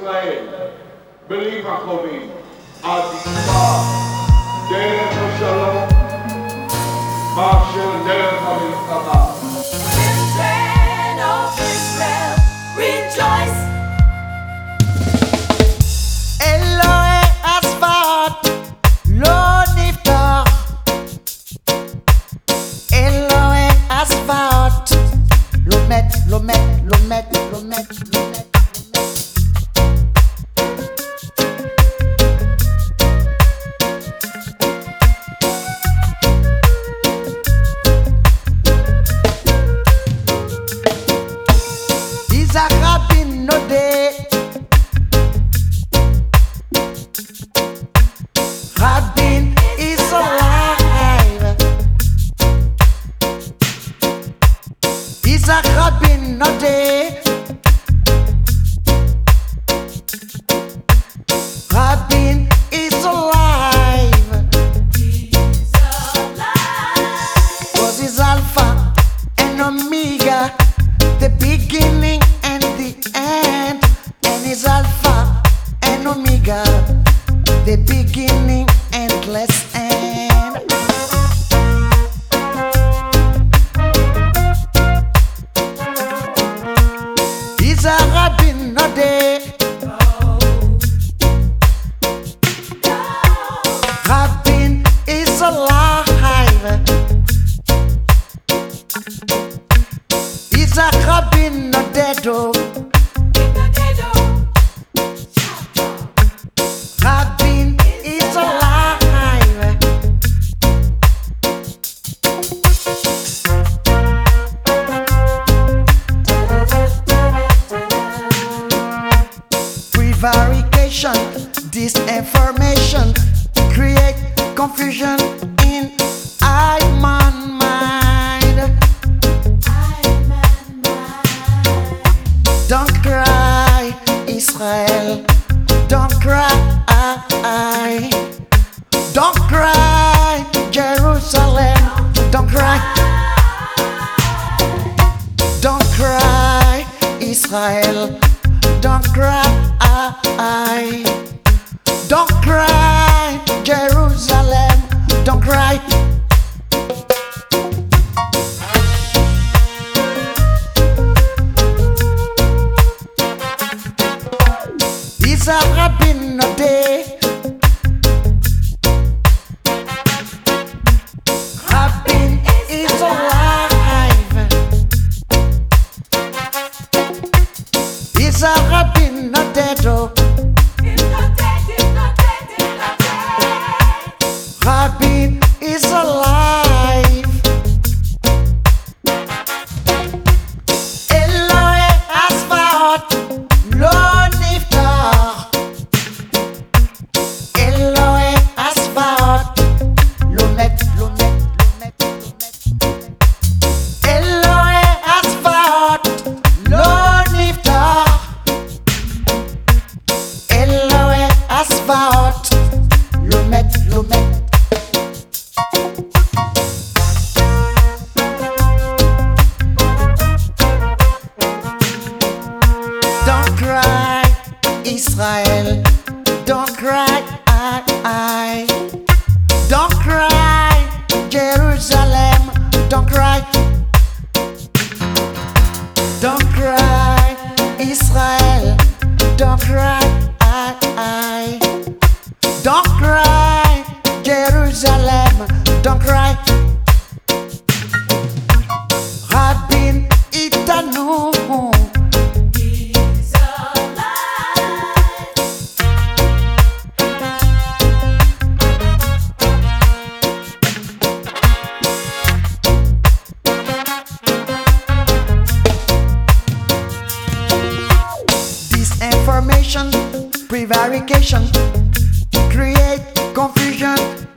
ישראל, בלי מכאובים, עד יקבע דרך השלום מאשר דרך המלחמה. Children of Israel, rejoice. אלוהי הצבאות לא נפתח, אלוהי הצבאות לא מת, לא מת, לא מת, לא מת, לא מת. Isaac Rabin no day, Rabin is alive. Isaac Rabin no day, Rabin is alive. Cause he's Alpha and Omega, the beginning and the end, and he's Alpha and Omega, the beginning endless end. He's a Rabin no day, Rabin is alive. He's a Rabin no dead, oh. Rabin is alive. Prevarication, disinformation create confusion in human mind. Don't cry, Israel. Don't cry. Don't cry, Jerusalem. Don't cry. Don't cry, Israel. Don't cry. Don't cry, Jerusalem. Don't cry. He's a Rabin no day, Rabin is alive. He's a Rabin no dead, oh. Rabin is alive. Elohe Asvaot lo niftar. Elohe Asvaot lo met, lo met, lo met, lo met. Elohe Asvaot lo niftar. Elohe Asvaot lo met, lo met. Don't cry, Israel. Don't cry. Don't cry, Jerusalem. Don't cry. Don't cry, Israel. Don't cry. Don't cry, Jerusalem. Don't cry. Rabin itanu. Disinformation, prevarication create confusion